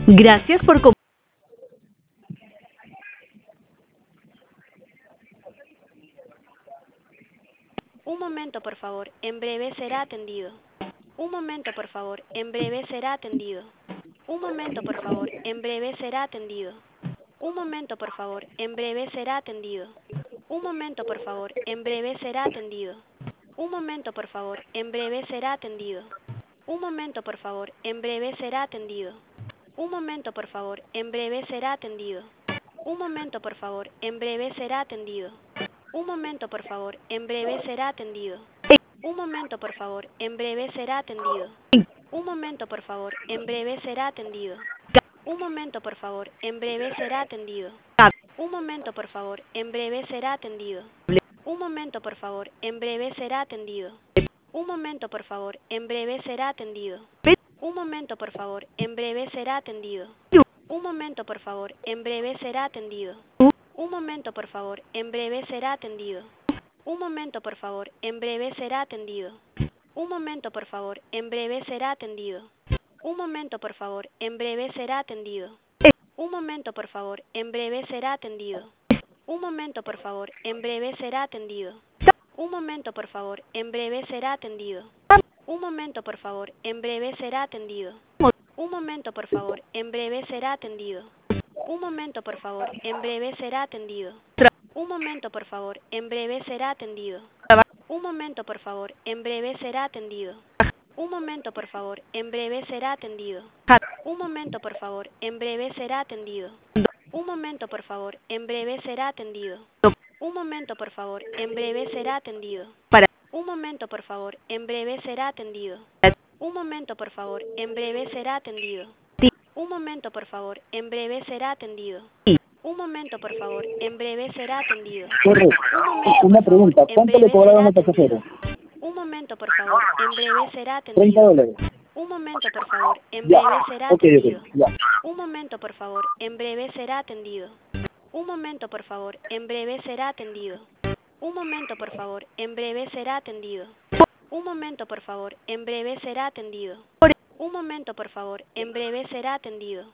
Gracias por Un momento, por favor. En breve será atendido. Un momento, por favor. En breve será atendido. Un momento, por favor. En breve será atendido. Un momento, por favor. En breve será atendido. Un momento, por favor. En breve será atendido. Un momento, por favor. En breve será atendido. Un momento, por favor. En breve será atendido. Un momento, por favor. En breve será atendido. Un momento, por favor. En breve será atendido. Un momento, por favor. En breve será atendido. Un momento, por favor. En breve será atendido. Un momento, por favor. En breve será atendido. Un momento, por favor. En breve será atendido. Un momento, por favor. En breve será atendido. Un momento, por favor. En breve será atendido. Un momento, por favor. En breve será atendido. Un momento, por favor. En breve será atendido. Un momento, por favor. En breve será atendido. Un momento, por favor. En breve será atendido. Un momento, por favor. En breve será atendido. Un momento, por favor. En breve será atendido. Un momento, por favor. En breve será atendido. Un momento, por favor. En breve será atendido. Un momento, por favor. En breve será atendido. Un momento, por favor. En breve será atendido. Un momento, por favor. En breve será atendido. Un momento, por favor. En breve será atendido. Un momento, por favor. En breve será atendido. Un momento, por favor. En breve será atendido. Un momento, por favor. En breve será atendido. Un momento, por favor. En breve será atendido. Un momento, por favor. En breve será atendido. Un momento, por favor. En breve será atendido. Un momento, por favor. En breve será atendido. Un momento, por favor. En breve será atendido. Un momento, por favor. En breve será atendido. Un momento, por favor. En breve será atendido. Un momento, por favor. En breve será atendido. Correcto. Un momento, Una por favor. pregunta, En ¿cuánto le breve será cobraron al atendido. pasajero? Un momento, por favor. En breve será 30 atendido. dólares. Un momento, por favor. En Ya. breve será Ok, atendido. ya. Un momento, por favor. En breve será atendido. Un momento, por favor. En breve será atendido. Un momento, por favor. En breve será atendido. Un momento, por favor. En breve será atendido. Un momento, por favor. En breve será atendido.